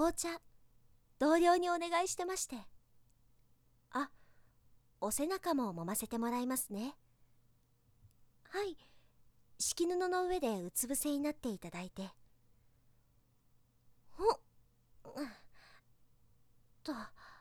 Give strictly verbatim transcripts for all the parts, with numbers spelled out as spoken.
紅茶、同僚にお願いしてまして。あ、お背中も揉ませてもらいますね。はい、敷布の上でうつ伏せになっていただいて。ほっ、と。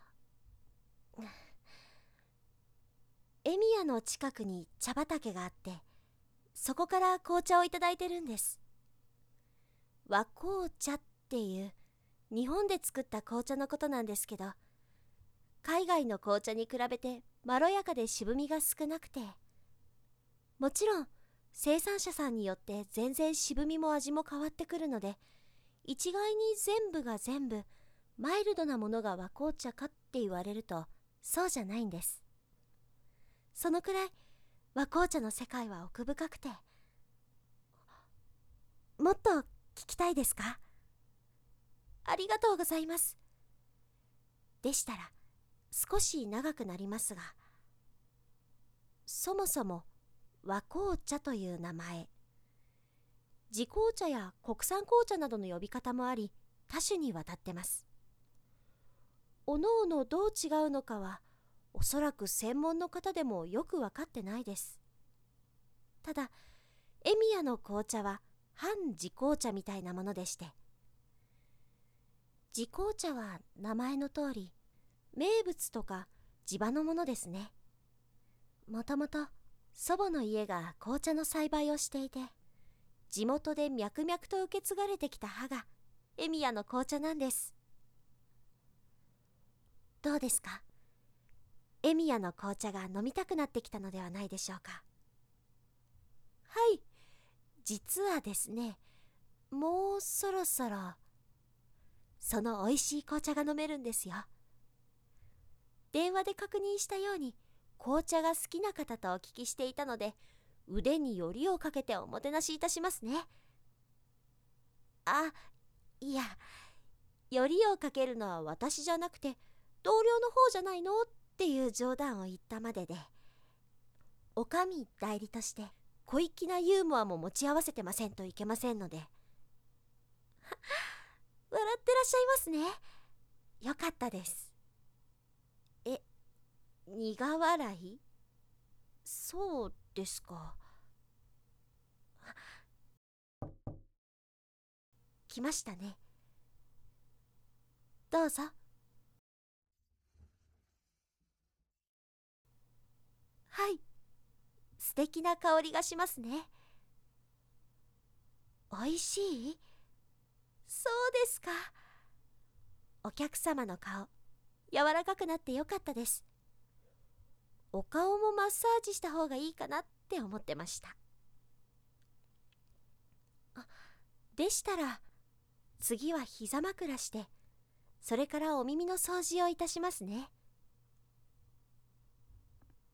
エミヤの近くに茶畑があって、そこから紅茶をいただいてるんです。和紅茶っていう日本で作った紅茶のことなんですけど、海外の紅茶に比べてまろやかで渋みが少なくて、もちろん生産者さんによって全然渋みも味も変わってくるので、一概に全部が全部マイルドなものが和紅茶かって言われるとそうじゃないんです。そのくらい和紅茶の世界は奥深くて。もっと聞きたいですか？ありがとうございます。でしたら少し長くなりますが、そもそも和紅茶という名前、地紅茶や国産紅茶などの呼び方もあり、多種にわたってます。おのおのどう違うのかはおそらく専門の方でもよく分かってないです。ただエミヤの紅茶は半地紅茶みたいなものでして、地紅茶は名前の通り名物とか地場のものですね。もともと祖母の家が紅茶の栽培をしていて、地元で脈々と受け継がれてきた葉がエミヤの紅茶なんです。どうですか？エミヤの紅茶が飲みたくなってきたのではないでしょうか。はい、実はですね、もうそろそろその美味しい紅茶が飲めるんですよ。電話で確認したように紅茶が好きな方とお聞きしていたので、腕によりをかけておもてなしいたしますね。あ、いや、よりをかけるのは私じゃなくて同僚の方じゃないのっていう冗談を言ったまでで、おかみ代理として小粋なユーモアも持ち合わせてませんといけませんので。笑ってらっしゃいますね。よかったです。え、苦笑い？そうですか。来ましたね。どうぞ。はい、素敵な香りがしますね。おいしい？そうですか。お客様の顔、柔らかくなってよかったです。お顔もマッサージした方がいいかなって思ってました。あ、でしたら次は膝枕して、それからお耳の掃除をいたしますね。